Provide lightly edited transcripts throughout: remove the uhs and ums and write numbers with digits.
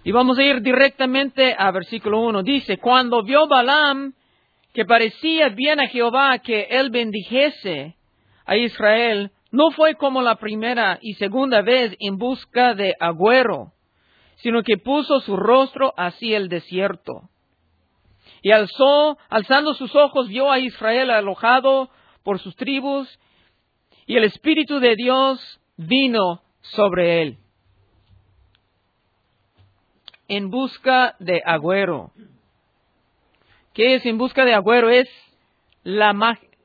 Y vamos a ir directamente a versículo 1. Dice, cuando vio Balaam que parecía bien a Jehová que él bendijese a Israel, no fue como la primera y segunda vez en busca de agüero, sino que puso su rostro hacia el desierto. Y alzando sus ojos, vio a Israel alojado por sus tribus, y el Espíritu de Dios vino sobre él. En busca de agüero. ¿Qué es en busca de agüero? Es la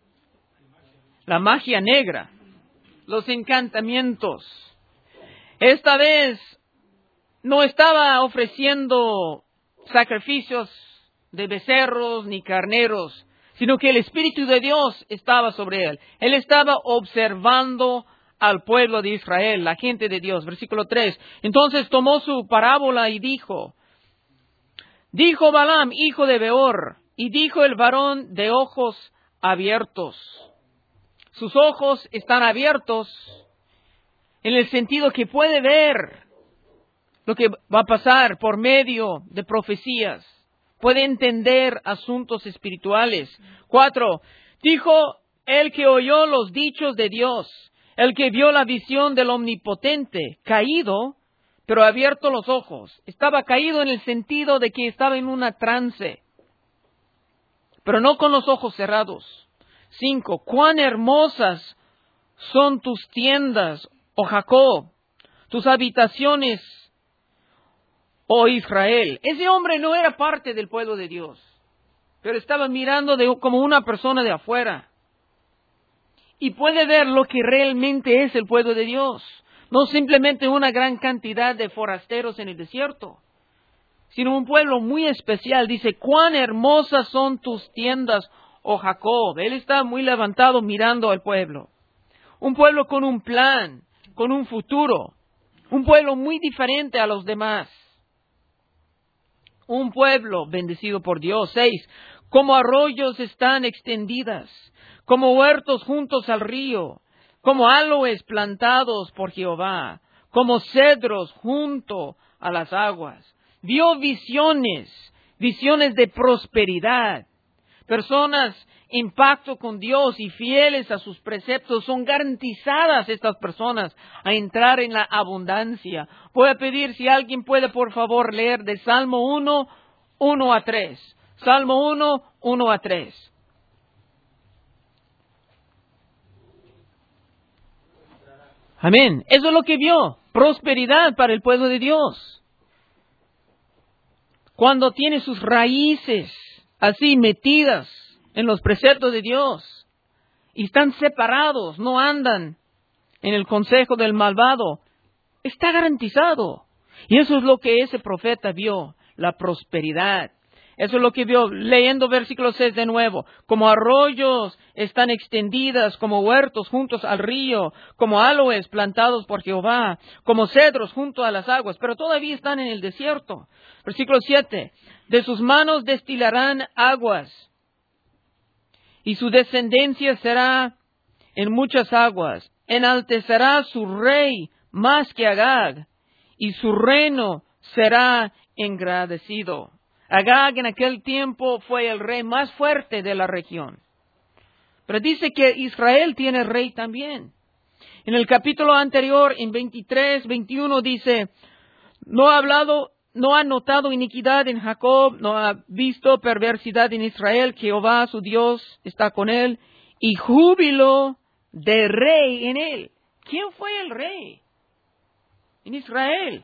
magia negra, los encantamientos. Esta vez no estaba ofreciendo sacrificios de becerros ni carneros, sino que el Espíritu de Dios estaba sobre él. Él estaba observando al pueblo de Israel, la gente de Dios. Versículo 3. Entonces tomó su parábola y dijo Balaam, hijo de Beor, y dijo el varón de ojos abiertos. Sus ojos están abiertos en el sentido que puede ver lo que va a pasar por medio de profecías. Puede entender asuntos espirituales. 4. Dijo el que oyó los dichos de Dios, el que vio la visión del Omnipotente, caído, pero abierto los ojos. Estaba caído en el sentido de que estaba en una trance, pero no con los ojos cerrados. 5. Cuán hermosas son tus tiendas, oh Jacob, tus habitaciones, oh Israel. Ese hombre no era parte del pueblo de Dios, pero estaba mirando como una persona de afuera. Y puede ver lo que realmente es el pueblo de Dios. No simplemente una gran cantidad de forasteros en el desierto, sino un pueblo muy especial. Dice, cuán hermosas son tus tiendas, oh Jacob. Él está muy levantado mirando al pueblo. Un pueblo con un plan, con un futuro. Un pueblo muy diferente a los demás. Un pueblo bendecido por Dios. 6. Como arroyos están extendidas, como huertos juntos al río, como aloes plantados por Jehová, como cedros junto a las aguas. Vio visiones de prosperidad. Personas en pacto con Dios y fieles a sus preceptos. Son garantizadas estas personas a entrar en la abundancia. Voy a pedir si alguien puede por favor leer de Salmo 1, 1 a 3. Salmo 1, 1 a 3. Amén. Eso es lo que vio. Prosperidad para el pueblo de Dios. Cuando tiene sus raíces así metidas en los preceptos de Dios y están separados, no andan en el consejo del malvado, está garantizado. Y eso es lo que ese profeta vio, la prosperidad. Eso es lo que vio, leyendo versículo 6 de nuevo. Como arroyos están extendidas, como huertos juntos al río, como aloes plantados por Jehová, como cedros junto a las aguas, pero todavía están en el desierto. Versículo 7. De sus manos destilarán aguas, y su descendencia será en muchas aguas. Enaltecerá su rey más que Agag, y su reino será engrandecido. Agag en aquel tiempo fue el rey más fuerte de la región. Pero dice que Israel tiene rey también. En el capítulo anterior, en 23, 21, dice, no ha notado iniquidad en Jacob, no ha visto perversidad en Israel, Jehová su Dios está con él, y júbilo de rey en él. ¿Quién fue el rey en Israel?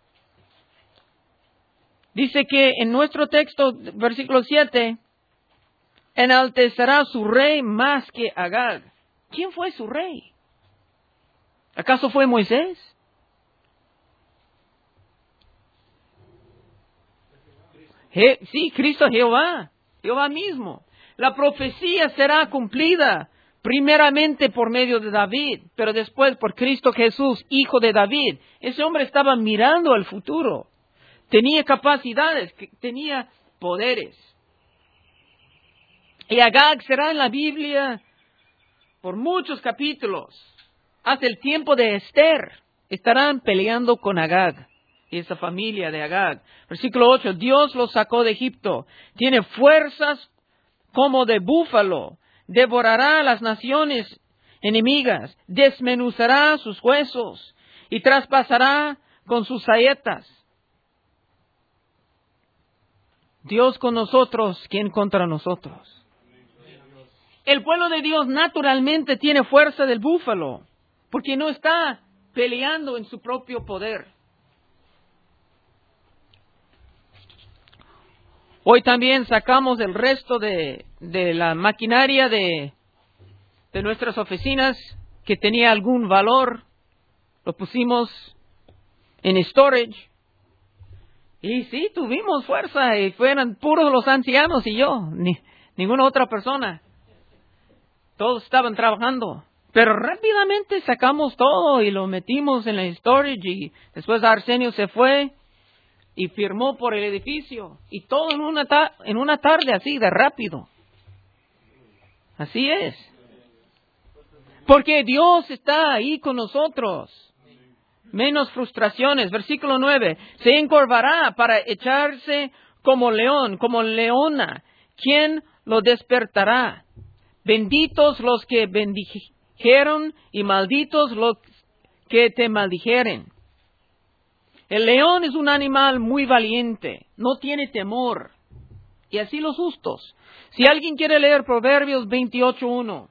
Dice que en nuestro texto, versículo 7, enaltecerá su rey más que Agag. ¿Quién fue su rey? ¿Acaso fue Moisés? Sí, Cristo Jehová mismo. La profecía será cumplida primeramente por medio de David, pero después por Cristo Jesús, hijo de David. Ese hombre estaba mirando al futuro. Tenía capacidades, tenía poderes. Y Agag será en la Biblia por muchos capítulos. Hasta el tiempo de Esther estarán peleando con Agag. y esa familia de Agag. Versículo 8, Dios los sacó de Egipto. Tiene fuerzas como de búfalo. Devorará a las naciones enemigas. Desmenuzará sus huesos y traspasará con sus saetas. Dios con nosotros, ¿quién contra nosotros? El pueblo de Dios naturalmente tiene fuerza del búfalo, porque no está peleando en su propio poder. Hoy también sacamos el resto de la maquinaria de nuestras oficinas que tenía algún valor, lo pusimos en storage. Y sí, tuvimos fuerza y fueran puros los ancianos y yo, ninguna otra persona. Todos estaban trabajando. Pero rápidamente sacamos todo y lo metimos en la storage y después Arsenio se fue y firmó por el edificio. Y todo en una tarde así de rápido. Así es. Porque Dios está ahí con nosotros. Menos frustraciones. Versículo 9. Se encorvará para echarse como león, como leona. ¿Quién lo despertará? Benditos los que bendijeron y malditos los que te maldijeren. El león es un animal muy valiente. No tiene temor. Y así los justos. Si alguien quiere leer Proverbios 28:1.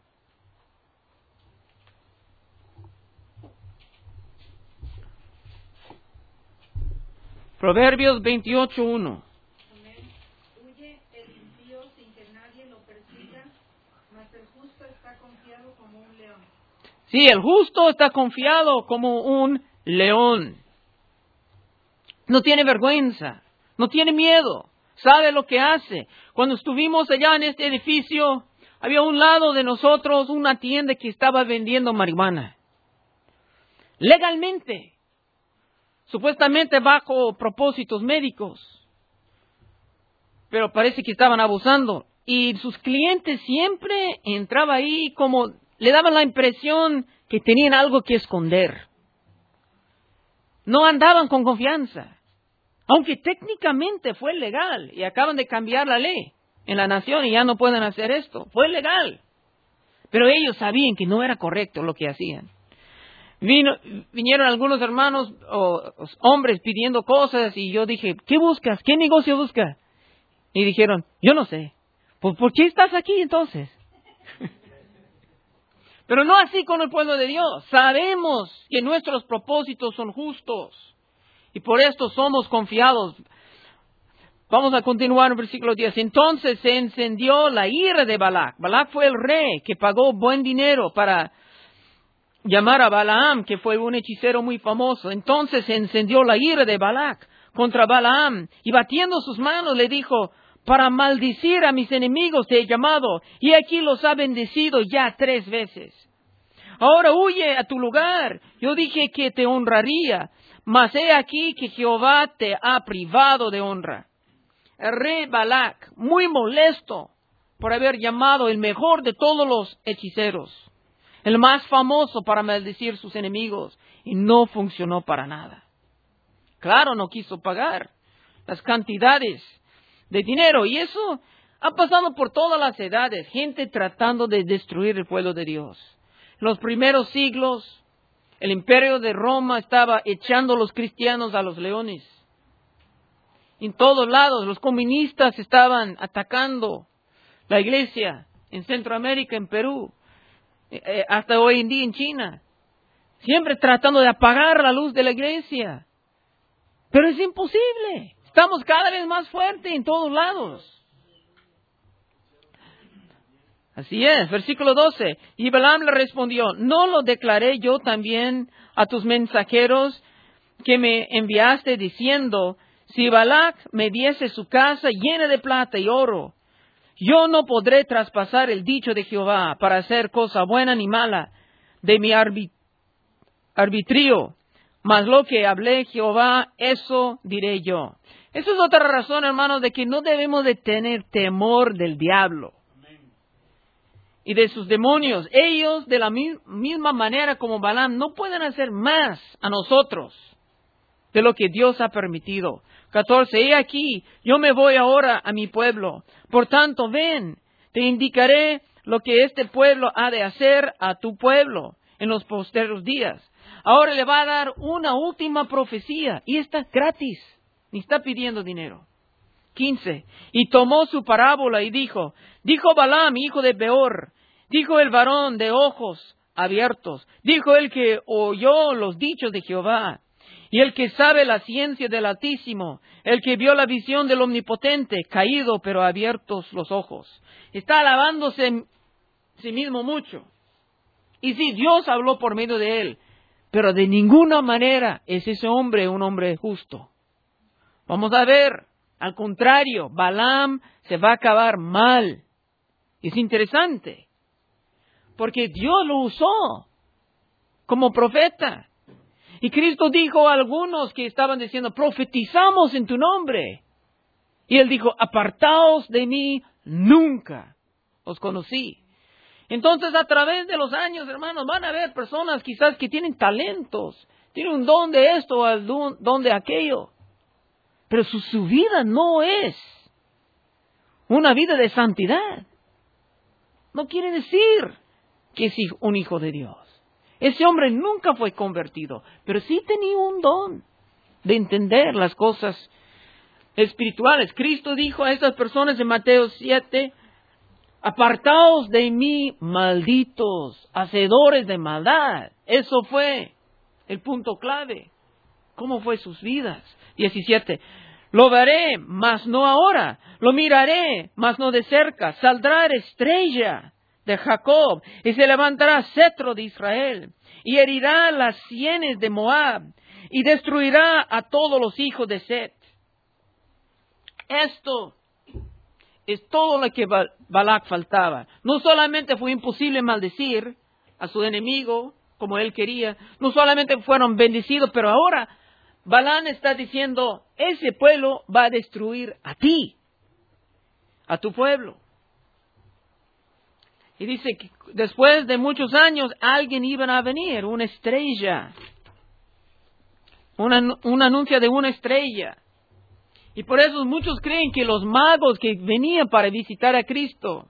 Proverbios 28:1. Huye el impío sin que nadie lo persiga, mas el justo está confiado como un león. Sí, el justo está confiado como un león. No tiene vergüenza, no tiene miedo, sabe lo que hace. Cuando estuvimos allá en este edificio, había a un lado de nosotros una tienda que estaba vendiendo marihuana. Legalmente. Supuestamente bajo propósitos médicos. Pero parece que estaban abusando. Y sus clientes siempre entraban ahí como le daban la impresión que tenían algo que esconder. No andaban con confianza. Aunque técnicamente fue legal. Y acaban de cambiar la ley en la nación y ya no pueden hacer esto. Fue legal. Pero ellos sabían que no era correcto lo que hacían. Vinieron algunos hermanos o hombres pidiendo cosas y yo dije, ¿qué buscas? ¿Qué negocio buscas? Y dijeron, yo no sé. Pues, ¿por qué estás aquí entonces? Pero no así con el pueblo de Dios. Sabemos que nuestros propósitos son justos y por esto somos confiados. Vamos a continuar en el versículo 10. Entonces se encendió la ira de Balac. Balac fue el rey que pagó buen dinero para llamar a Balaam, que fue un hechicero muy famoso. Entonces se encendió la ira de Balac contra Balaam, y batiendo sus manos le dijo, para maldecir a mis enemigos te he llamado, y aquí los ha bendecido ya 3 veces. Ahora huye a tu lugar. Yo dije que te honraría, mas he aquí que Jehová te ha privado de honra. El rey Balac, muy molesto por haber llamado el mejor de todos los hechiceros, el más famoso para maldecir sus enemigos, y no funcionó para nada. Claro, no quiso pagar las cantidades de dinero, y eso ha pasado por todas las edades, gente tratando de destruir el pueblo de Dios. En los primeros siglos, el imperio de Roma estaba echando a los cristianos a los leones. En todos lados, los comunistas estaban atacando la iglesia en Centroamérica, en Perú, hasta hoy en día en China, siempre tratando de apagar la luz de la iglesia. Pero es imposible. Estamos cada vez más fuertes en todos lados. Así es, versículo 12. Y Balaam le respondió, ¿no lo declaré yo también a tus mensajeros que me enviaste diciendo, si Balac me diese su casa llena de plata y oro, yo no podré traspasar el dicho de Jehová para hacer cosa buena ni mala de mi arbitrio, mas lo que hablé Jehová, eso diré yo. Esa es otra razón, hermanos, de que no debemos de tener temor del diablo y de sus demonios. Ellos, de la misma manera como Balaam, no pueden hacer más a nosotros de lo que Dios ha permitido. 14. He aquí, yo me voy ahora a mi pueblo. Por tanto, ven, te indicaré lo que este pueblo ha de hacer a tu pueblo en los posteros días. Ahora le va a dar una última profecía, y está gratis, ni está pidiendo dinero. 15. Y tomó su parábola y dijo Balaam, hijo de Beor, dijo el varón de ojos abiertos, dijo el que oyó los dichos de Jehová, y el que sabe la ciencia del Altísimo, el que vio la visión del Omnipotente, caído pero abiertos los ojos. Está alabándose en sí mismo mucho. Y sí, Dios habló por medio de él, pero de ninguna manera es ese hombre un hombre justo. Vamos a ver, al contrario, Balaam se va a acabar mal. Es interesante, porque Dios lo usó como profeta. Y Cristo dijo a algunos que estaban diciendo, profetizamos en tu nombre. Y él dijo, apartaos de mí, nunca os conocí. Entonces, a través de los años, hermanos, van a haber personas quizás que tienen talentos, tienen un don de esto o un don de aquello. Pero su vida no es una vida de santidad. No quiere decir que es un hijo de Dios. Ese hombre nunca fue convertido, pero sí tenía un don de entender las cosas espirituales. Cristo dijo a estas personas en Mateo 7, apartaos de mí, malditos, hacedores de maldad. Eso fue el punto clave. ¿Cómo fue sus vidas? 17. Lo veré, mas no ahora. Lo miraré, mas no de cerca. Saldrá estrella de Jacob y se levantará cetro de Israel y herirá las sienes de Moab y destruirá a todos los hijos de Set. Esto es todo lo que Balac faltaba. No solamente fue imposible maldecir a su enemigo como él quería, no solamente fueron bendecidos, pero ahora Balaam está diciendo, ese pueblo va a destruir a ti, a tu pueblo. Y dice que después de muchos años alguien iba a venir, una estrella, un anuncio de una estrella. Y por eso muchos creen que los magos que venían para visitar a Cristo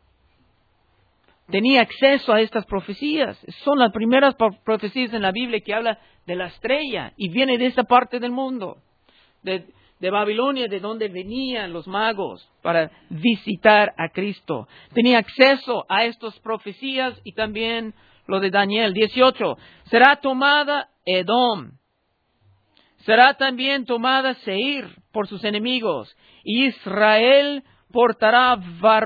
tenían acceso a estas profecías. Son las primeras profecías en la Biblia que habla de la estrella y viene de esta parte del mundo, de Babilonia, de donde venían los magos para visitar a Cristo. Tenía acceso a estas profecías y también lo de Daniel. 18. Será tomada Edom. Será también tomada Seir por sus enemigos. Y Israel portará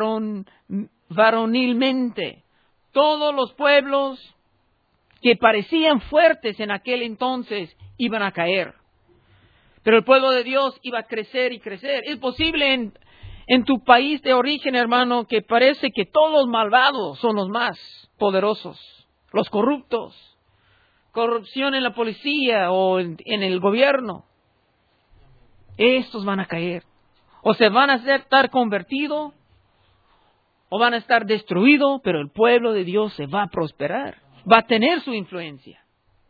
varonilmente. Todos los pueblos que parecían fuertes en aquel entonces iban a caer. Pero el pueblo de Dios iba a crecer y crecer. Es posible en tu país de origen, hermano, que parece que todos los malvados son los más poderosos, los corruptos. Corrupción en la policía o en el gobierno. Estos van a caer. O se van a estar convertidos o van a estar destruidos, pero el pueblo de Dios se va a prosperar. Va a tener su influencia.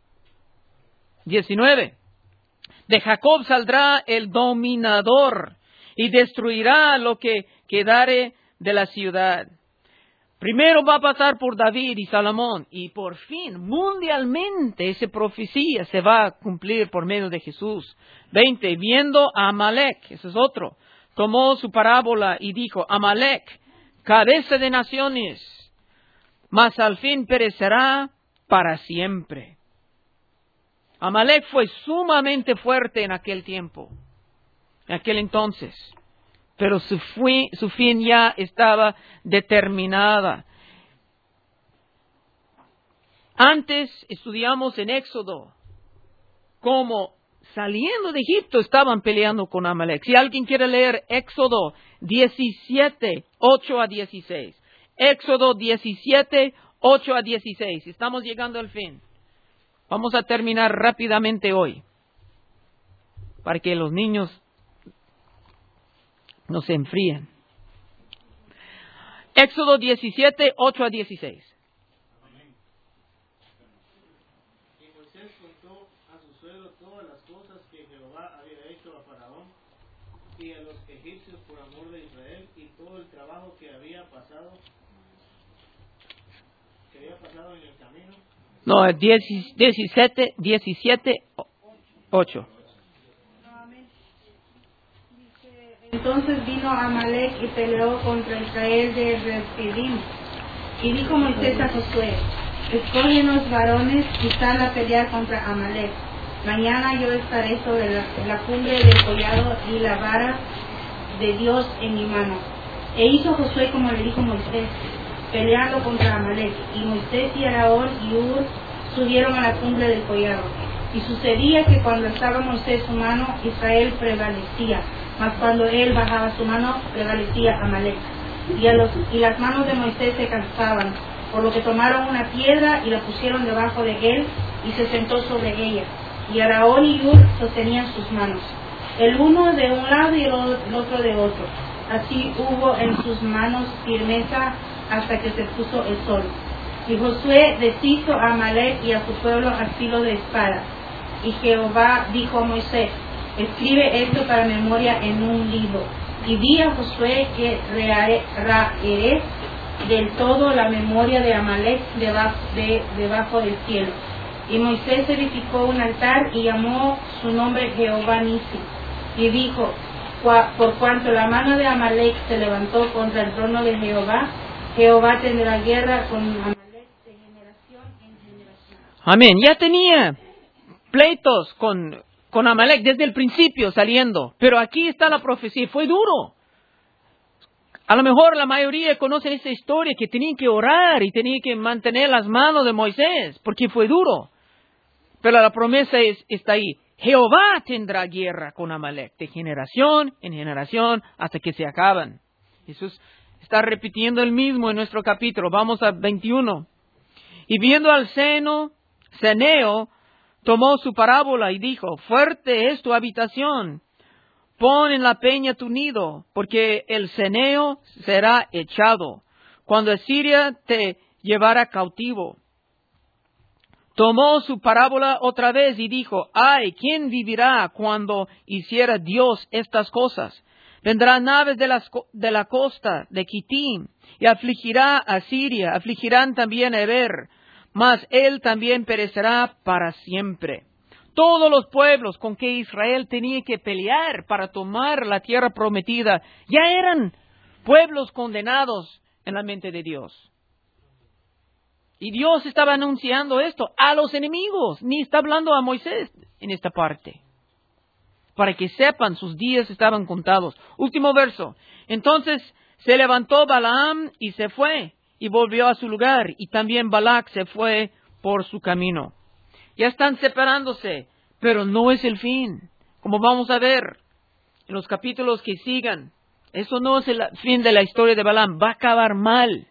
19. De Jacob saldrá el dominador y destruirá lo que quedare de la ciudad. Primero va a pasar por David y Salomón y por fin, mundialmente, esa profecía se va a cumplir por medio de Jesús. 20. Viendo a Amalek, ese es otro, tomó su parábola y dijo, Amalek, cabeza de naciones, mas al fin perecerá para siempre. Amalek fue sumamente fuerte en aquel tiempo, en aquel entonces. Pero su fin ya estaba determinada. Antes estudiamos en Éxodo cómo saliendo de Egipto estaban peleando con Amalek. Si alguien quiere leer Éxodo 17, 8 a 16. Éxodo 17, 8 a 16. Estamos llegando al fin. Vamos a terminar rápidamente hoy para que los niños no se enfríen. Éxodo 17, 8 a 16. Y Moisés contó a su suegro todas las cosas a Faraón y a los egipcios por amor de Israel, y todo el trabajo que había pasado en el camino. No, 17, 8. Entonces vino Amalek y peleó contra Israel de Refidim. Y dijo Moisés a Josué: escógenos varones y sal a pelear contra Amalek. Mañana yo estaré sobre la cumbre del collado y la vara de Dios en mi mano. E hizo Josué como le dijo Moisés, peleando contra Amalek. Y Moisés y Aarón y Hur subieron a la cumbre del collado. Y sucedía que cuando alzaba Moisés su mano, Israel prevalecía, mas cuando él bajaba su mano, prevalecía Amalek. Y las manos de Moisés se cansaban, por lo que tomaron una piedra y la pusieron debajo de él, y se sentó sobre ella. Y Aarón y Hur sostenían sus manos, el uno de un lado y el otro de otro. Así hubo en sus manos firmeza hasta que se puso el sol. Y Josué deshizo a Amalek y a su pueblo a filo de espada. Y Jehová dijo a Moisés: escribe esto para memoria en un libro. Y di a Josué que raeré del todo la memoria de Amalek debajo del cielo. Y Moisés edificó un altar y llamó su nombre Jehová Nisi. Y dijo: por cuanto la mano de Amalek se levantó contra el trono de Jehová, Jehová tendrá guerra con Amalek de generación en generación. Amén. Ya tenía pleitos con Amalek desde el principio saliendo. Pero aquí está la profecía. Fue duro. A lo mejor la mayoría conocen esta historia, que tenían que orar y tenían que mantener las manos de Moisés, porque fue duro. Pero la promesa está ahí. Jehová tendrá guerra con Amalek de generación en generación hasta que se acaban. Jesús está repitiendo el mismo en nuestro capítulo. Vamos a 21. Y viendo al ceneo, tomó su parábola y dijo: fuerte es tu habitación, pon en la peña tu nido, porque el ceneo será echado, cuando Asiria te llevara cautivo. Tomó su parábola otra vez y dijo: ay, ¿quién vivirá cuando hiciera Dios estas cosas? Vendrán naves de la costa de Kitim, y afligirá a Siria, afligirán también a Eber, mas él también perecerá para siempre. Todos los pueblos con que Israel tenía que pelear para tomar la tierra prometida ya eran pueblos condenados en la mente de Dios. Y Dios estaba anunciando esto a los enemigos, ni está hablando a Moisés en esta parte. Para que sepan, sus días estaban contados. Último verso. Entonces se levantó Balaam y se fue, y volvió a su lugar, y también Balac se fue por su camino. Ya están separándose, pero no es el fin. Como vamos a ver en los capítulos que sigan, eso no es el fin de la historia de Balaam. Va a acabar mal.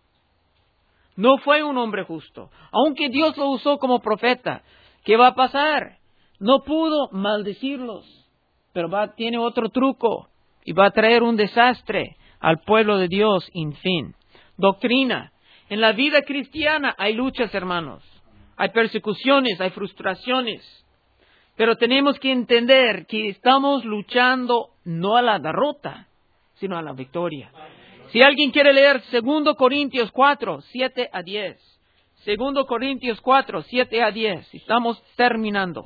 No fue un hombre justo. Aunque Dios lo usó como profeta, ¿qué va a pasar? No pudo maldecirlos, pero tiene otro truco y va a traer un desastre al pueblo de Dios sin fin. Doctrina. En la vida cristiana hay luchas, hermanos. Hay persecuciones, hay frustraciones. Pero tenemos que entender que estamos luchando no a la derrota, sino a la victoria. Si alguien quiere leer 2 Corintios 4, 7 a 10. 2 Corintios 4, 7 a 10. Estamos terminando.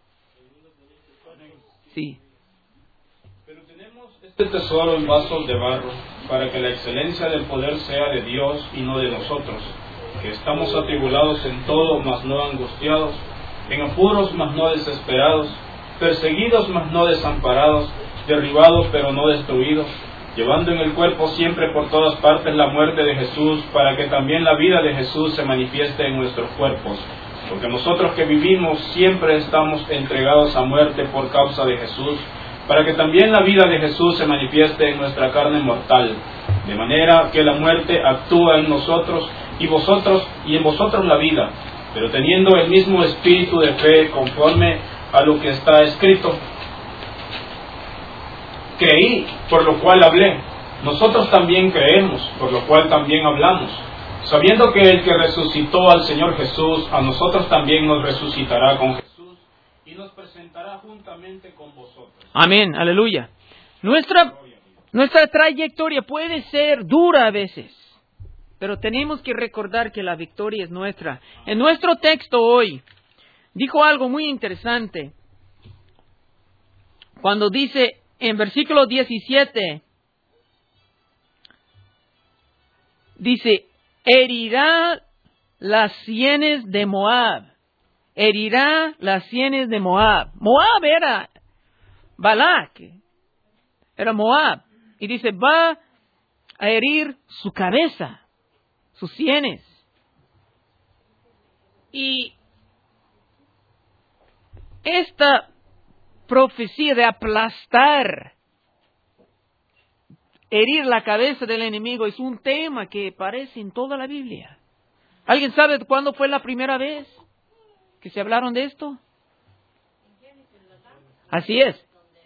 Sí. Pero tenemos este tesoro en vasos de barro, para que la excelencia del poder sea de Dios y no de nosotros, que estamos atribulados en todo, mas no angustiados, en apuros, mas no desesperados, perseguidos, mas no desamparados, derribados, pero no destruidos, llevando en el cuerpo siempre por todas partes la muerte de Jesús, para que también la vida de Jesús se manifieste en nuestros cuerpos. Porque nosotros que vivimos siempre estamos entregados a muerte por causa de Jesús, para que también la vida de Jesús se manifieste en nuestra carne mortal, de manera que la muerte actúa en nosotros y en vosotros la vida, pero teniendo el mismo espíritu de fe, conforme a lo que está escrito: creí, por lo cual hablé. Nosotros también creemos, por lo cual también hablamos, sabiendo que el que resucitó al Señor Jesús, a nosotros también nos resucitará con Jesús y nos presentará sentará juntamente con vosotros. Amén, aleluya. Nuestra trayectoria puede ser dura a veces, pero tenemos que recordar que la victoria es nuestra. En nuestro texto hoy, dijo algo muy interesante. Cuando dice en versículo 17, dice, herirá las sienes de Moab. Herirá las sienes de Moab. Moab era Balac, era Moab. Y dice, va a herir su cabeza, sus sienes. Y esta profecía de aplastar, herir la cabeza del enemigo, es un tema que aparece en toda la Biblia. ¿Alguien sabe cuándo fue la primera vez que se hablaron de esto? Así es.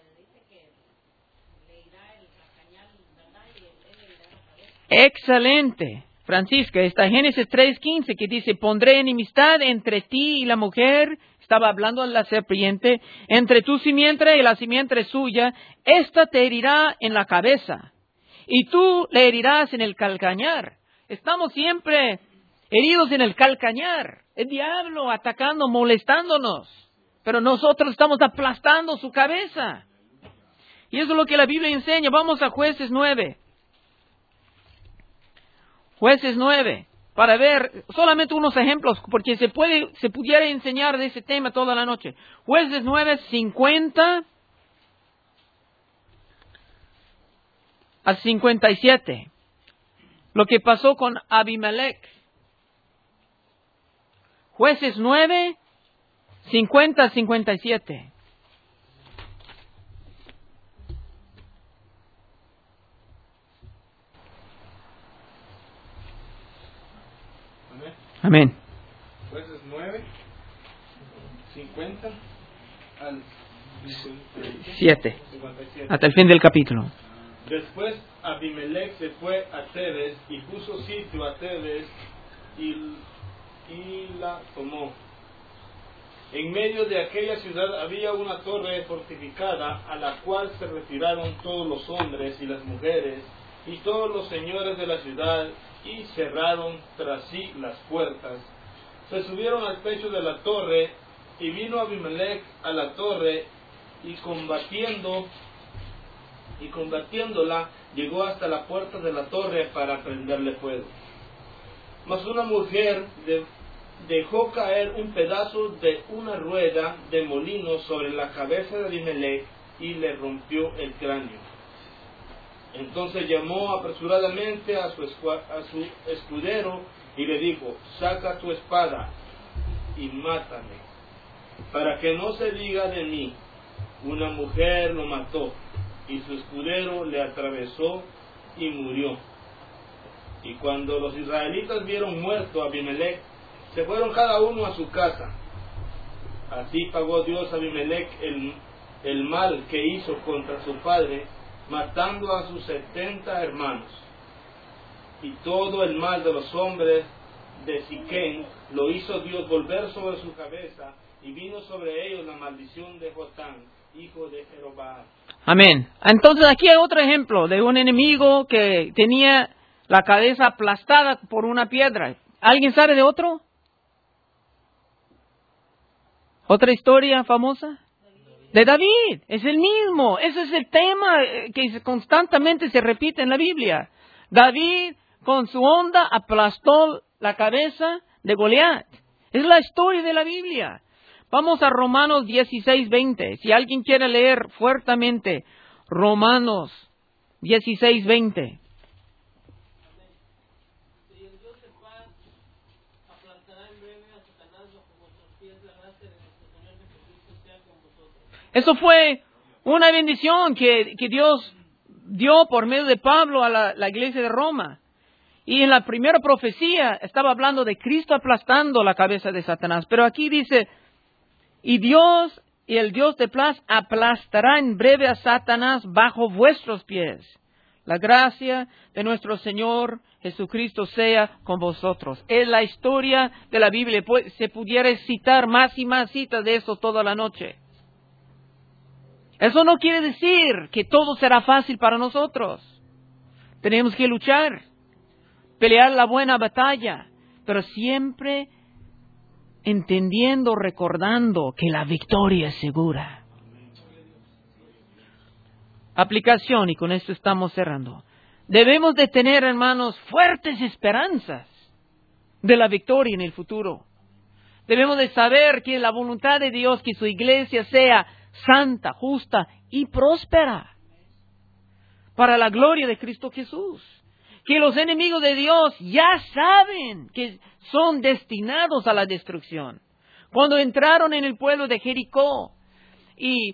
Excelente, Francisca. Está Génesis 3:15 que dice, pondré enemistad entre ti y la mujer. Estaba hablando de la serpiente. Entre tu simiente y la simiente suya. Esta te herirá en la cabeza. Y tú le herirás en el calcañar. Estamos siempre heridos en el calcañar. El diablo atacando, molestándonos. Pero nosotros estamos aplastando su cabeza. Y eso es lo que la Biblia enseña. Vamos a Jueces 9. Jueces 9, para ver solamente unos ejemplos, porque se pudiera enseñar de ese tema toda la noche. Jueces 9, 50 a 57. Lo que pasó con Abimelech. Jueces 9, 50 a 57. Amén. Jueces 9, 50 al 7. 57. Hasta el fin del capítulo. Después Abimelech se fue a Tebes y puso sitio a Tebes y la tomó. En medio de aquella ciudad había una torre fortificada a la cual se retiraron todos los hombres y las mujeres y todos los señores de la ciudad y cerraron tras sí las puertas. Se subieron al pecho de la torre y vino Abimelech a la torre y combatiéndola llegó hasta la puerta de la torre para prenderle fuego. Mas una mujer dejó caer un pedazo de una rueda de molino sobre la cabeza de Abimelech y le rompió el cráneo. Entonces llamó apresuradamente a su escudero y le dijo, saca tu espada y mátame, para que no se diga de mí, una mujer lo mató, y su escudero le atravesó y murió. Y cuando los israelitas vieron muerto a Abimelech, se fueron cada uno a su casa. Así pagó Dios a Abimelech el mal que hizo contra su padre, matando a sus 70 hermanos. Y todo el mal de los hombres de Siquén lo hizo Dios volver sobre su cabeza, y vino sobre ellos la maldición de Jotán, hijo de Jeroboam. Amén. Entonces aquí hay otro ejemplo de un enemigo que tenía la cabeza aplastada por una piedra. ¿Alguien sabe de otro? ¿Otra historia famosa? De David. Es el mismo. Ese es el tema que constantemente se repite en la Biblia. David con su honda aplastó la cabeza de Goliat. Es la historia de la Biblia. Vamos a Romanos 16:20. Si alguien quiere leer fuertemente Romanos 16:20. Eso fue una bendición que Dios dio por medio de Pablo a la iglesia de Roma. Y en la primera profecía estaba hablando de Cristo aplastando la cabeza de Satanás. Pero aquí dice, y el Dios de paz aplastará en breve a Satanás bajo vuestros pies. La gracia de nuestro Señor Jesucristo sea con vosotros. Es la historia de la Biblia. Se pudiera citar más y más citas de eso toda la noche. Eso no quiere decir que todo será fácil para nosotros. Tenemos que luchar, pelear la buena batalla, pero siempre entendiendo, recordando que la victoria es segura. Aplicación, y con esto estamos cerrando. Debemos de tener, hermanos, fuertes esperanzas de la victoria en el futuro. Debemos de saber que la voluntad de Dios, que su iglesia sea santa, justa y próspera para la gloria de Cristo Jesús. Que los enemigos de Dios ya saben que son destinados a la destrucción. Cuando entraron en el pueblo de Jericó y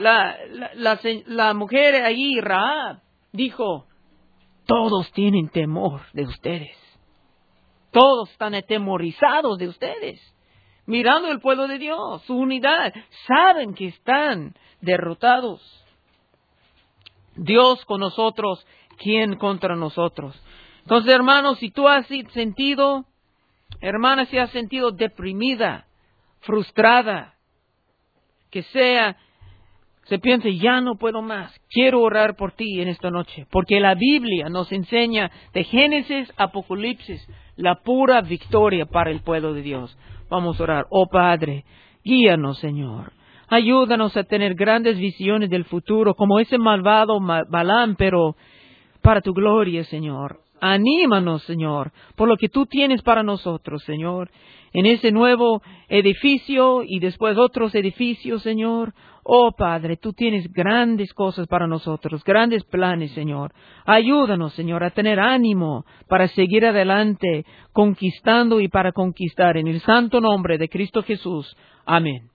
la mujer allí, Rahab, dijo, todos tienen temor de ustedes. Todos están atemorizados de ustedes. Mirando el pueblo de Dios, su unidad, saben que están derrotados. Dios con nosotros, ¿quién contra nosotros? Entonces, hermanos, si tú has sentido, hermana, si has sentido deprimida, frustrada, que se piense, ya no puedo más, quiero orar por ti en esta noche, porque la Biblia nos enseña de Génesis a Apocalipsis la pura victoria para el pueblo de Dios. Vamos a orar. Oh Padre, guíanos, Señor. Ayúdanos a tener grandes visiones del futuro, como ese malvado Balaam, pero para tu gloria, Señor. Anímanos, Señor, por lo que tú tienes para nosotros, Señor, en ese nuevo edificio y después otros edificios, Señor. Oh Padre, tú tienes grandes cosas para nosotros, grandes planes, Señor. Ayúdanos, Señor, a tener ánimo para seguir adelante, conquistando y para conquistar. En el santo nombre de Cristo Jesús. Amén.